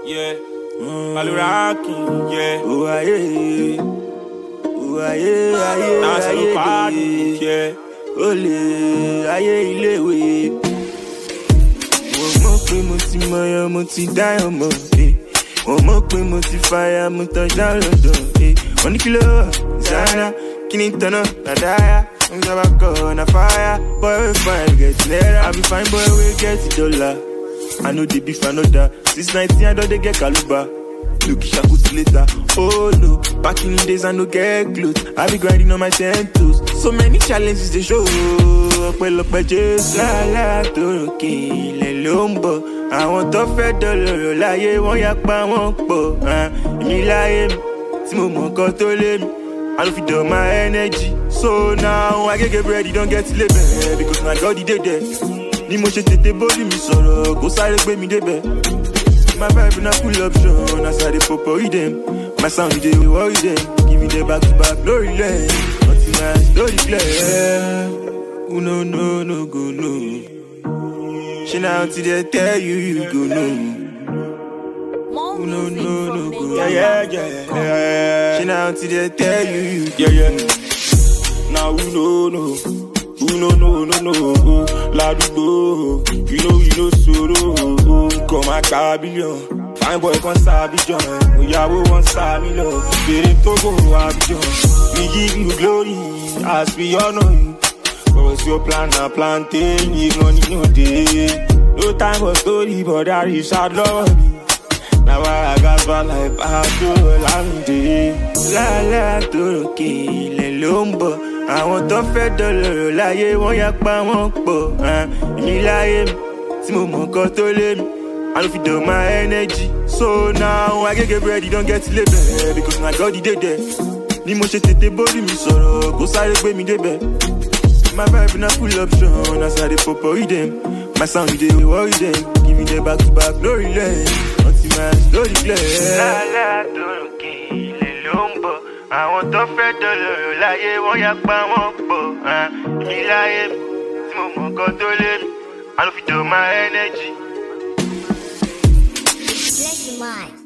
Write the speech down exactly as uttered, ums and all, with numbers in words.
yeah. Maluraki, yeah. Oh aye, oh aye, aye, Dance aye, no party, yeah. Ole, aye ilewe. Mo mọ̀ pé mo ti mọ̀yàn, mo ti dáyàn mọ̀, eh. Mo mọ̀ pé mo ti fire, mo tọ́jà lọ́dọ̀, eh. Wọ́n ní kí ló wà, Zana, kí ni tọ́nà, Nàdáyà. I'm never gonna fire, boy we fine, get naira. I be fine, boy we get dollar. I know the beef, I know that. Since nineteen, I don't they get Kaluba. Look, shakus later. Oh no, back in the days, I no get clothes. I be grinding on my ten toes. So many challenges they show. Well, up my just la la to kill a lumbo. I want to fed dollar, lie, one yak by one po. Ah, me lie, Timo Cotole. I don't feel my energy. So now I get get ready, don't get label. Because my God, he did that. Ni mo ṣe tètè body mi sọ̀rọ̀, kó sáré gbé mi débẹ̀. My vibe na full option, as I dey popori dem. My sound dey worry dem, give me the back to back, no relent. Nothing nice, no declare. Who no no no go no. She now till they tell you you go no. Who no no no go no. Yeah, yeah, yeah, yeah. She now till they tell you you go yeah, yeah. Now who no no. Who no no no no oh, Ladubo, you know you know soro, come a cabillion, fine boy con Abidjan, we are one star million, Spirit Togo Abidjan, we give you glory, as we all know you, cause your plan a plantain, you money no day, no time for story, but that is hard love me. Now I got one like Pablo Lamide, la la to kill a lumbo. Àwọn tó fẹ́ dọ́lọ̀rọ̀ láyé wọ́n yá pa wọ́n pọ̀. Èmi láyé mi, tí mo mọ̀ nǹkan tó lé mi. I don't feel my energy. So now I get get ready, don't get label. Because my God, he did that. Ni mo ṣe tètè body mi sọ̀rọ̀, kó sáré gbé mi débẹ̀. My vibe na full option, as I dey popori dem. My sound dey worry dem, give me the back to back, no relent. Nothing nice, no declare. Lálá tó ròkè ilẹ̀ ló ń bọ̀. Àwọn tó fẹ́ dọ́lọ̀rọ̀ láyé wọ́n yá pa wọ́n pọ̀. Èmi láyé mi, tí mo mọ̀ nǹkan tó lé mi. I don't feel my energy. Bless your mind.